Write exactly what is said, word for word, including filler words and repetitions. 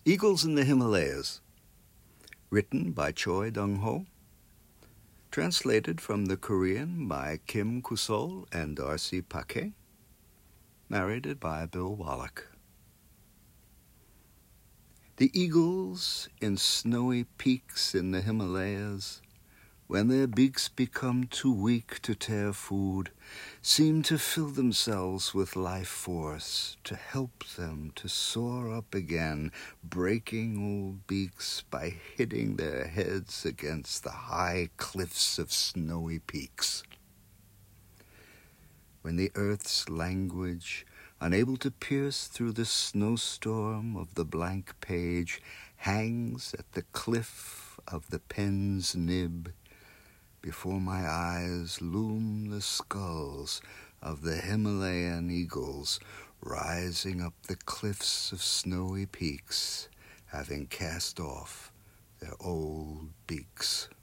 Eagles in the Himalayas, written by Choi Dong-ho, translated from the Korean by Kim Kusol and Darcy Paquet, narrated by Bill Wallach. The eagles in snowy peaks in the Himalayas, when their beaks become too weak to tear food, seem to fill themselves with life force to help them to soar up again, breaking old beaks by hitting their heads against the high cliffs of snowy peaks. When the earth's language, unable to pierce through the snowstorm of the blank page, hangs at the cliff of the pen's nib, before my eyes loom the skulls of the Himalayan eagles rising up the cliffs of snowy peaks, having cast off their old beaks.